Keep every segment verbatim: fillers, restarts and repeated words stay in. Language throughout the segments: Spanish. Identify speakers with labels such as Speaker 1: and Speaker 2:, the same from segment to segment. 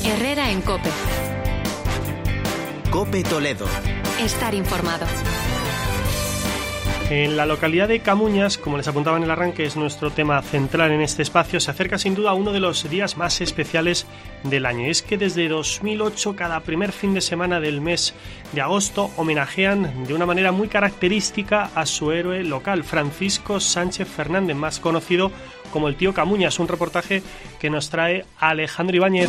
Speaker 1: Herrera en COPE.
Speaker 2: COPE Toledo.
Speaker 1: Estar informado.
Speaker 3: En la localidad de Camuñas, como les apuntaba en el arranque, es nuestro tema central en este espacio, se acerca sin duda uno de los días más especiales del año. Es que desde dos mil ocho, cada primer fin de semana del mes de agosto, homenajean de una manera muy característica a su héroe local, Francisco Sánchez Fernández, más conocido como el Tío Camuñas. Un reportaje que nos trae Alejandro Ibáñez.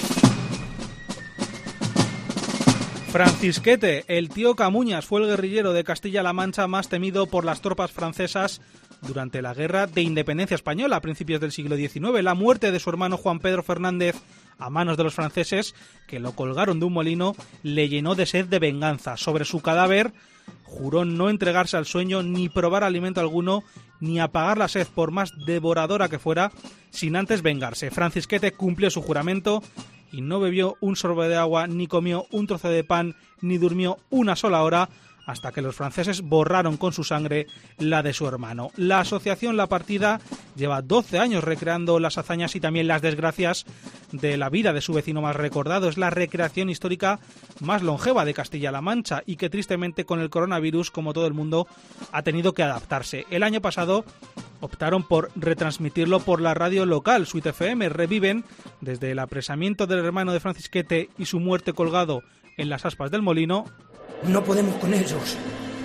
Speaker 4: Francisquete, el Tío Camuñas, fue el guerrillero de Castilla-La Mancha más temido por las tropas francesas durante la Guerra de Independencia Española a principios del siglo diecinueve. La muerte de su hermano Juan Pedro Fernández a manos de los franceses, que lo colgaron de un molino, le llenó de sed de venganza. Sobre su cadáver juró no entregarse al sueño, ni probar alimento alguno, ni apagar la sed, por más devoradora que fuera, sin antes vengarse. Francisquete cumplió su juramento y no bebió un sorbo de agua, ni comió un trozo de pan, ni durmió una sola hora, hasta que los franceses borraron con su sangre la de su hermano. La asociación La Partida lleva doce años recreando las hazañas y también las desgracias de la vida de su vecino más recordado. Es la recreación histórica más longeva de Castilla-La Mancha y que tristemente con el coronavirus, como todo el mundo, ha tenido que adaptarse. El año pasado optaron por retransmitirlo por la radio local, Suite F M. Reviven desde el apresamiento del hermano de Francisquete y su muerte colgado en las aspas del molino.
Speaker 5: No podemos con ellos.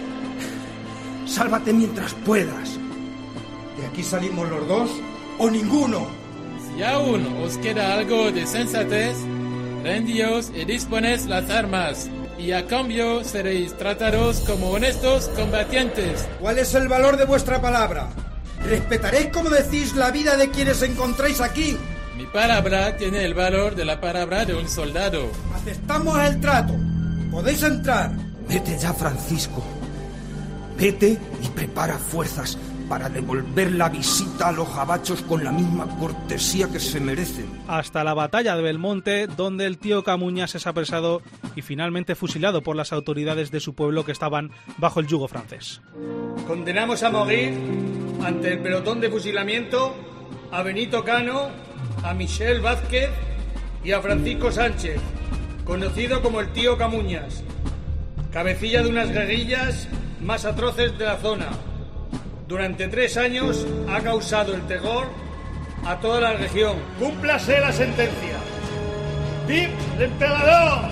Speaker 5: Sálvate mientras puedas. ¿De aquí salimos los dos o ninguno?
Speaker 6: Si aún os queda algo de sensatez, rendíos y disponed las armas, y a cambio seréis tratados como honestos combatientes.
Speaker 5: ¿Cuál es el valor de vuestra palabra? ¿Respetaréis, como decís, la vida de quienes encontráis aquí?
Speaker 6: Mi palabra tiene el valor de la palabra de un soldado.
Speaker 5: Aceptamos el trato. Podéis entrar. Vete ya, Francisco. Vete y prepara fuerzas para devolver la visita a los gabachos con la misma cortesía que se merecen.
Speaker 4: Hasta la batalla de Belmonte, donde el Tío Camuñas es apresado y finalmente fusilado por las autoridades de su pueblo que estaban bajo el yugo francés.
Speaker 7: Condenamos a morir ante el pelotón de fusilamiento a Benito Cano, a Michel Vázquez y a Francisco Sánchez, conocido como el Tío Camuñas, cabecilla de unas guerrillas más atroces de la zona. Durante tres años ha causado el terror a toda la región. ¡Cúmplase la sentencia! ¡Vive el emperador!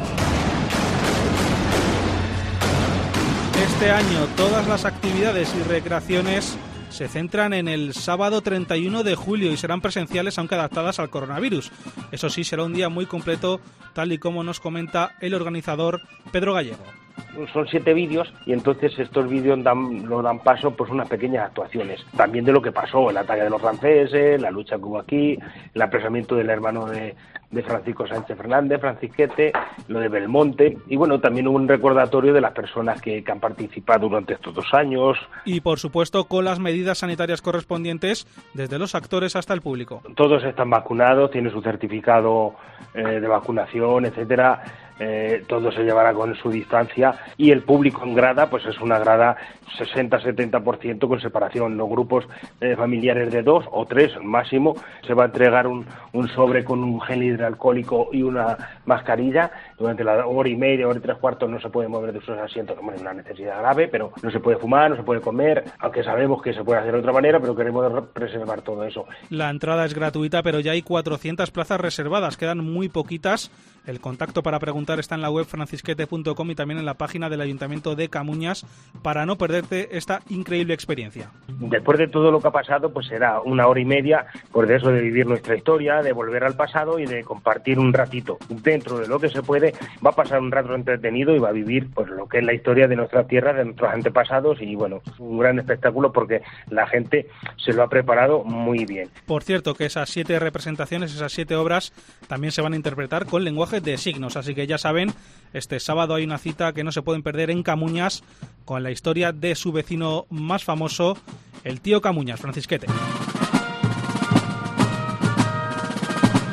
Speaker 4: Este año todas las actividades y recreaciones se centran en el sábado treinta y uno de julio y serán presenciales, aunque adaptadas al coronavirus. Eso sí, será un día muy completo, tal y como nos comenta el organizador Pedro Gallego.
Speaker 8: Son siete vídeos y entonces estos vídeos dan, lo dan paso pues unas pequeñas actuaciones. También de lo que pasó, el ataque de los franceses, la lucha que hubo aquí, el apresamiento del hermano de, de Francisco Sánchez Fernández, Francisquete, lo de Belmonte, y bueno, también un recordatorio de las personas que, que han participado durante estos dos años.
Speaker 4: Y por supuesto con las medidas sanitarias correspondientes, desde los actores hasta el público.
Speaker 8: Todos están vacunados, tienen su certificado eh, de vacunación, etcétera. Eh, todo se llevará con su distancia y el público en grada pues es una grada sesenta a setenta por ciento con separación. Los grupos eh, familiares de dos o tres máximo se va a entregar un, un sobre con un gel hidroalcohólico y una mascarilla. Durante la hora y media, hora y tres cuartos no se puede mover de sus asientos, como es una necesidad grave, pero no se puede fumar, no se puede comer, aunque sabemos que se puede hacer de otra manera, pero queremos preservar todo eso.
Speaker 4: La entrada es gratuita, pero ya hay cuatrocientas plazas reservadas, quedan muy poquitas. El contacto para preguntar está en la web francisquete punto com y también en la página del Ayuntamiento de Camuñas para no perderte esta increíble experiencia.
Speaker 8: Después de todo lo que ha pasado, pues será una hora y media pues de eso, de vivir nuestra historia, de volver al pasado y de compartir un ratito. Dentro de lo que se puede, va a pasar un rato entretenido y va a vivir pues lo que es la historia de nuestra tierra, de nuestros antepasados y bueno, es un gran espectáculo porque la gente se lo ha preparado muy bien.
Speaker 4: Por cierto, que esas siete representaciones, esas siete obras, también se van a interpretar con lenguaje de signos, así que ya saben, este sábado hay una cita que no se pueden perder en Camuñas con la historia de su vecino más famoso, el Tío Camuñas, Francisquete.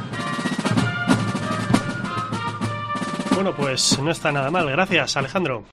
Speaker 3: Bueno, pues no está nada mal. Gracias, Alejandro.